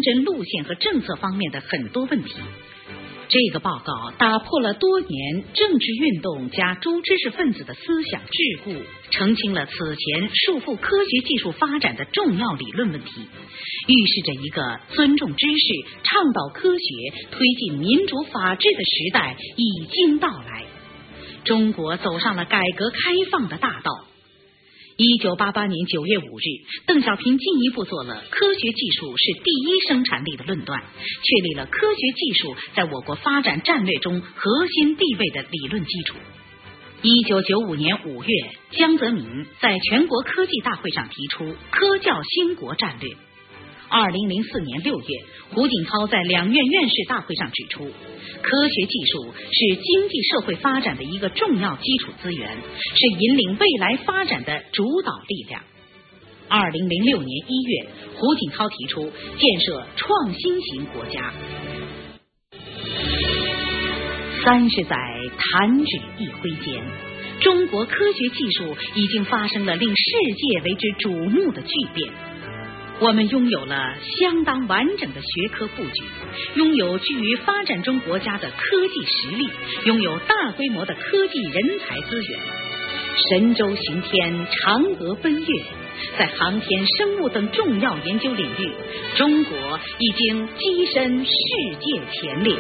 侦路线和政策方面的很多问题。这个报告打破了多年政治运动加诸知识分子的思想桎梏，澄清了此前束缚科学技术发展的重要理论问题，预示着一个尊重知识、倡导科学、推进民主法治的时代已经到来。中国走上了改革开放的大道。1988年9月5日，邓小平进一步做了科学技术是第一生产力的论断，确立了科学技术在我国发展战略中核心地位的理论基础。1995年5月，江泽民在全国科技大会上提出科教兴国战略。2004年6月，胡锦涛在两院院士大会上指出，科学技术是经济社会发展的一个重要基础资源，是引领未来发展的主导力量。2006年1月，胡锦涛提出建设创新型国家。30载弹指一挥间，中国科学技术已经发生了令世界为之瞩目的巨变。我们拥有了相当完整的学科布局，拥有居于发展中国家的科技实力，拥有大规模的科技人才资源。神舟巡天，嫦娥奔月，在航天、生物等重要研究领域，中国已经跻身世界前列。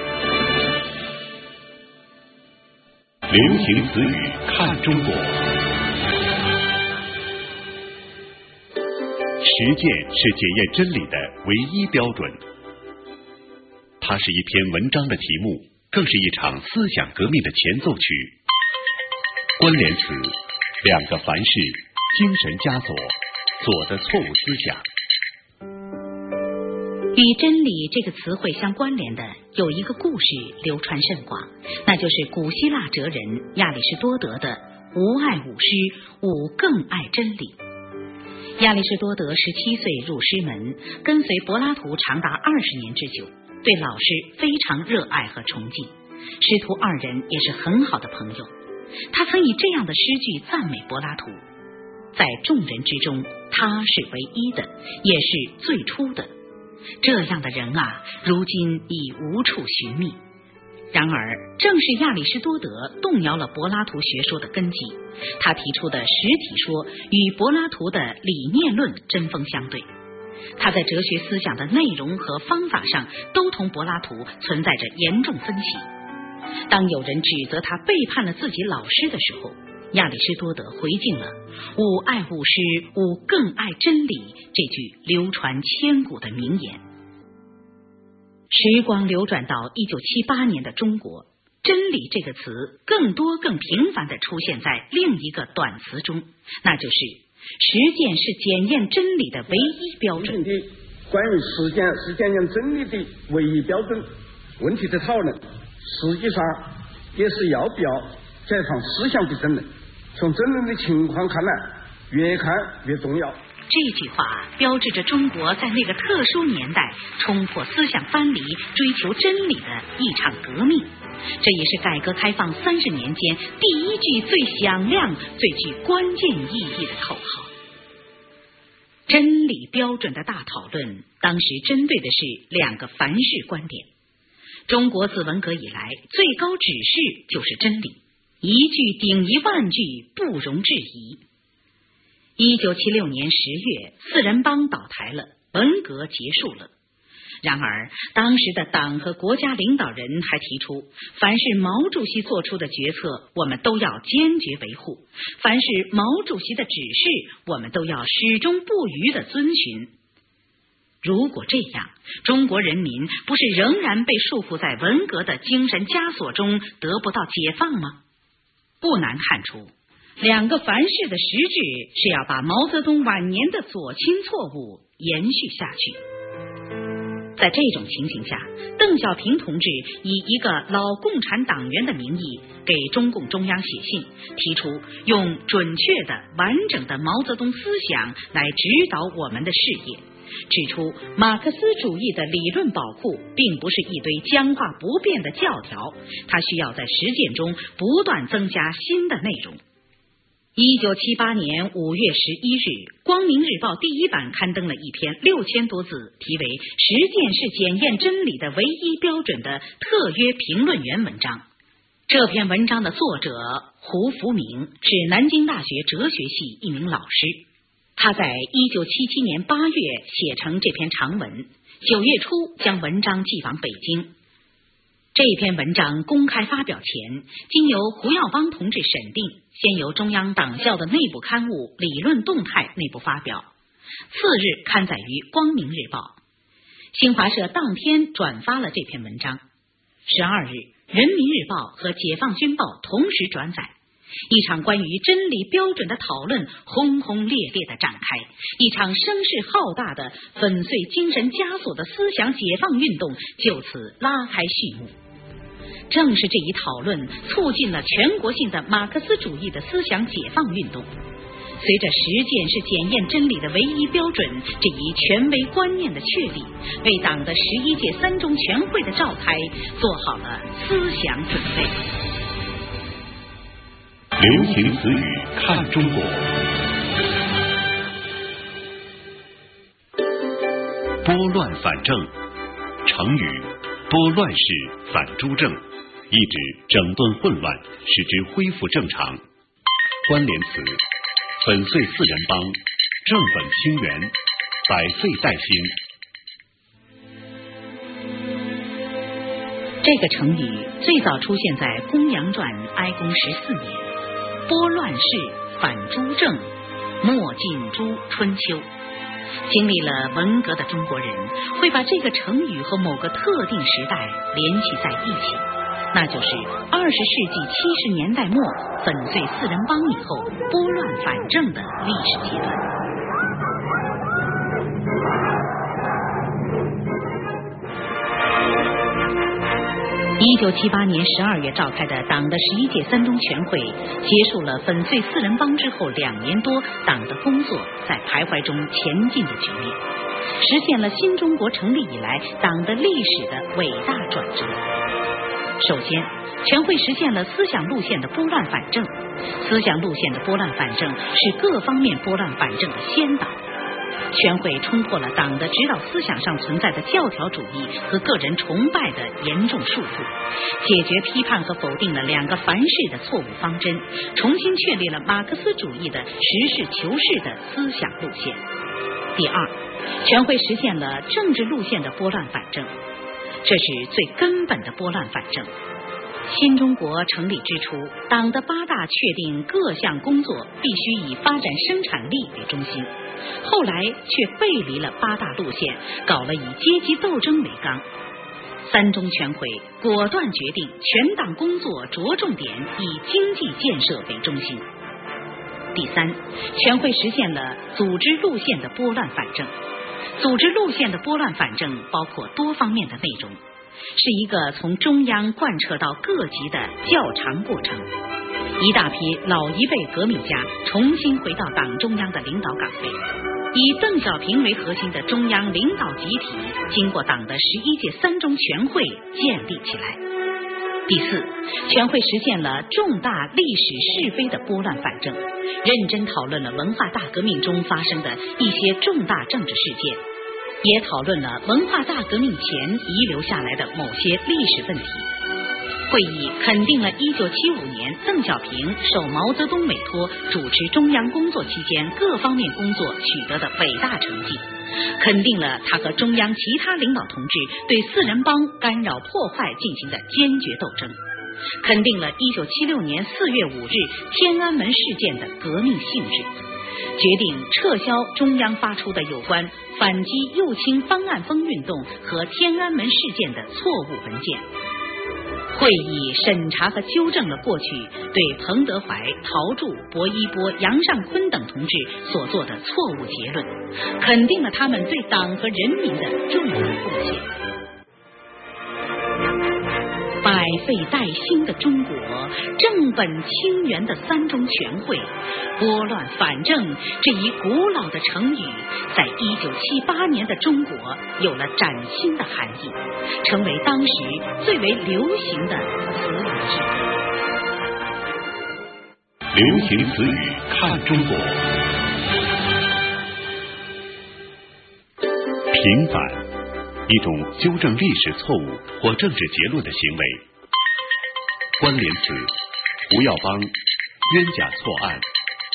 流行词语看中国。实践是检验真理的唯一标准。它是一篇文章的题目，更是一场思想革命的前奏曲。关联词：两个凡是，精神枷锁，锁的错误思想。 与真理这个词汇相关联的有一个故事流传甚广，那就是古希腊哲人亚里士多德的吾爱吾师，吾更爱真理。亚里士多德17岁入师门，跟随柏拉图长达20年之久，对老师非常热爱和崇敬，师徒二人也是很好的朋友。他曾以这样的诗句赞美柏拉图：在众人之中，他是唯一的，也是最初的。这样的人啊，如今已无处寻觅。然而，正是亚里士多德动摇了柏拉图学说的根基，他提出的实体说与柏拉图的理念论针锋相对，他在哲学思想的内容和方法上都同柏拉图存在着严重分歧。当有人指责他背叛了自己老师的时候，亚里士多德回敬了吾爱吾师，吾更爱真理这句流传千古的名言。时光流转到1978年的中国，真理这个词更多更频繁地出现在另一个短词中，那就是实践是检验真理的唯一标准。 关于实践真理的唯一标准问题的讨论，实际上也是要不要解放思想的争论。从争论的情况看来，越看越重要。 这句话标志着中国在那个特殊年代冲破思想藩篱，追求真理的一场革命。这也是改革开放30年间第一句最响亮、最具关键意义的口号。真理标准的大讨论，当时针对的是两个凡是观点。中国自文革以来，最高指示就是真理，一句顶一万句，不容置疑。1976年10月，四人帮倒台了，文革结束了。然而，当时的党和国家领导人还提出，凡是毛主席做出的决策，我们都要坚决维护；凡是毛主席的指示，我们都要始终不渝地遵循。如果这样，中国人民不是仍然被束缚在文革的精神枷锁中，得不到解放吗？不难看出，两个凡是的实质是要把毛泽东晚年的左倾错误延续下去。在这种情形下，邓小平同志以一个老共产党员的名义给中共中央写信，提出用准确的、完整的毛泽东思想来指导我们的事业，指出马克思主义的理论宝库并不是一堆僵化不变的教条，它需要在实践中不断增加新的内容。 1978年5月11日，《光明日报》第1版刊登了一篇6000多字，题为《实践是检验真理的唯一标准》的特约评论员文章。这篇文章的作者胡福明是南京大学哲学系一名老师，他在1977年8月写成这篇长文，9月初将文章寄往北京。这篇文章公开发表前，经由胡耀邦同志审定，先由中央党校的内部刊物《理论动态》内部发表，次日刊载于《光明日报》。新华社当天转发了这篇文章。12日，《人民日报》和《解放军报》同时转载。一场关于真理标准的讨论轰轰烈烈地展开，一场声势浩大的粉碎精神枷锁的思想解放运动就此拉开序幕。正是这一讨论促进了全国性的马克思主义的思想解放运动。随着实践是检验真理的唯一标准这一权威观念的确立，为党的11届3中全会的召开做好了思想准备。 流行词语看中国，拨乱反正，成语拨乱世反诸正，意指整顿混乱，使之恢复正常。关联词粉碎四人帮，正本清源，百废待兴。 这个成语最早出现在《公羊传》哀公14年，拨乱世反诸正，莫尽诛春秋。经历了文革的中国人会把这个成语和某个特定时代联系在一起，那就是20世纪70年代末粉碎四人帮以后拨乱反正的历史阶段。1978年12月召开的党的11届3中全会结束了粉碎四人帮之后2年多党的工作在徘徊中前进的局面，实现了新中国成立以来党的历史的伟大转折。首先，全会实现了思想路线的拨乱反正。思想路线的拨乱反正是各方面拨乱反正的先导。全会冲破了党的指导思想上存在的教条主义和个人崇拜的严重束缚，解决批判和否定了2个凡是的错误方针，重新确立了马克思主义的实事求是的思想路线。第二，全会实现了政治路线的拨乱反正，这是最根本的拨乱反正。新中国成立之初，党的8大确定各项工作必须以发展生产力为中心，后来却背离了8大路线，搞了以阶级斗争为纲。3中全会果断决定全党工作着重点以经济建设为中心。第三，全会实现了组织路线的拨乱反正。组织路线的拨乱反正包括多方面的内容，是一个从中央贯彻到各级的较长过程。一大批老一辈革命家重新回到党中央的领导岗位，以邓小平为核心的中央领导集体经过党的11届3中全会建立起来。第四，全会实现了重大历史是非的拨乱反正，认真讨论了文化大革命中发生的一些重大政治事件，也讨论了文化大革命前遗留下来的某些历史问题。会议肯定了1975年邓小平受毛泽东委托主持中央工作期间各方面工作取得的伟大成绩，肯定了他和中央其他领导同志对四人帮干扰破坏进行的坚决斗争，肯定了1976年4月5日天安门事件的革命性质，决定撤销中央发出的有关反击右倾方案风运动和天安门事件的错误文件。会议审查和纠正了过去对彭德怀、陶铸、薄一波、杨尚昆等同志所做的错误结论，肯定了他们对党和人民的重大贡献。百废待兴的中国，正本清源的3中全会，拨乱反正这一古老的成语，在1978年的中国有了崭新的含义，成为当时最为流行的词语之一。 流行词语看中国。平反，一种纠正历史错误或政治结论的行为。关联词：胡耀邦冤假错案。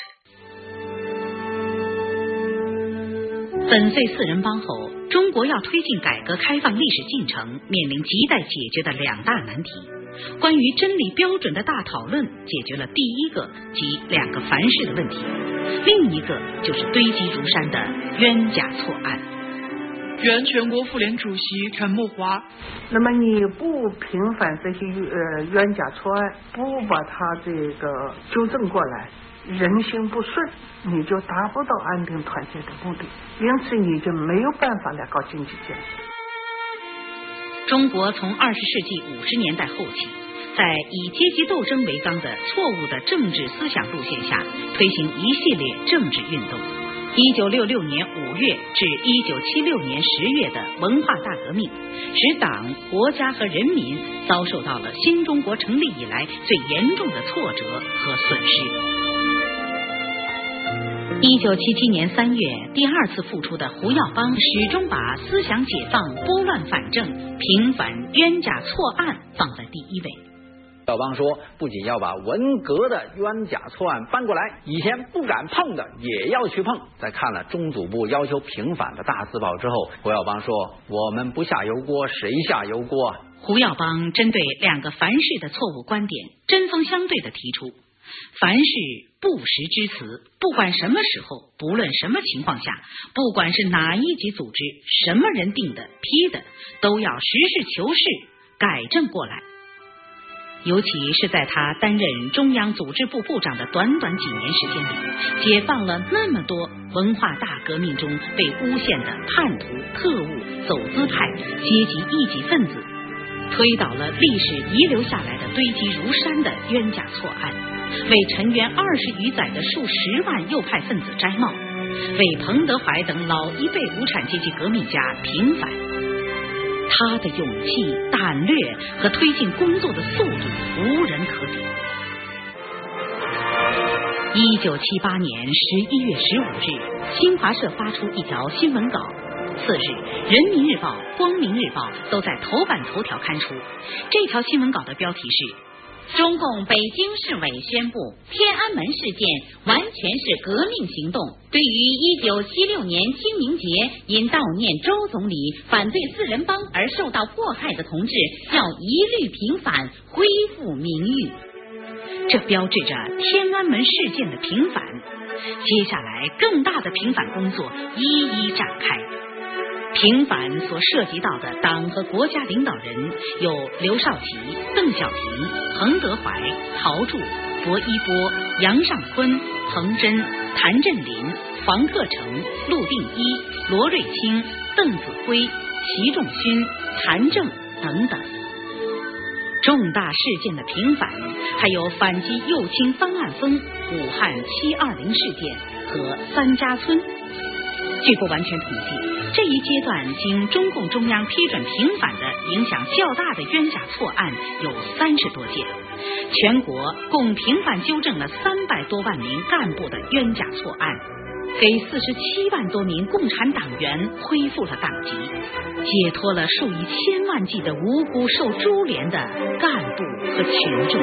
粉碎四人帮后，中国要推进改革开放历史进程，面临亟待解决的两大难题。关于真理标准的大讨论解决了第一个，即两个凡是的问题，另一个就是堆积如山的冤假错案。 原全国妇联主席陈慕华。 那么你不平反这些冤假错案，不把它这个纠正过来，人心不顺，你就达不到安定团结的目的，因此你就没有办法来搞经济建设。 中国从20世纪50年代后期，在以阶级斗争为纲的错误的政治思想路线下，推行一系列政治运动。1966年5月至1976年10月的文化大革命，使党、国家和人民遭受到了新中国成立以来最严重的挫折和损失。1977年3月，第二次复出的胡耀邦始终把思想解放、拨乱反正、平反冤假错案放在第一位。 胡耀邦说，不仅要把文革的冤假错案搬过来，以前不敢碰的也要去碰。在看了中组部要求平反的大字报之后，胡耀邦说，我们不下油锅，谁下油锅？ 胡耀邦针对两个凡是的错误观点，针锋相对地提出，凡是不实之词，不管什么时候，不论什么情况下，不管是哪一级组织，什么人定的批的，都要实事求是改正过来。尤其是在他担任中央组织部部长的短短几年时间里，解放了那么多文化大革命中被诬陷的叛徒、特务、走资派、阶级异己分子，推倒了历史遗留下来的堆积如山的冤假错案，为陈元20余载的数十万右派分子摘帽，为彭德怀等老一辈无产阶级革命家平反。他的勇气、胆略和推进工作的速度无人可比。1978年11月15日，新华社发出一条新闻稿，次日人民日报、光明日报都在头版头条刊出。这条新闻稿的标题是，中共北京市委宣布，天安门事件完全是革命行动。对于1976年清明节因悼念周总理反对四人帮而受到迫害的同志，要一律平反，恢复名誉。这标志着天安门事件的平反。接下来，更大的平反工作一一展开。平反所涉及到的党和国家领导人有刘少奇、邓小平、彭德怀、陶铸、薄一波、杨尚昆、彭真、谭震林、黄克诚、陆定一、罗瑞卿、邓子恢、习仲勋、谭政等等。重大事件的平反，还有反击右倾方案风、武汉720事件和三家村。据不完全统计，这一阶段经中共中央批准平反的影响较大的冤假错案有30多件，全国共平反纠正了300多万名干部的冤假错案，给47万多名共产党员恢复了党籍，解脱了数以千万计的无辜受株连的干部和群众。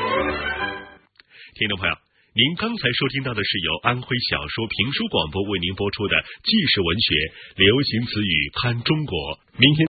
听众朋友，您刚才收听到的是由安徽小说评书广播为您播出的纪实文学流行词语看中国。明天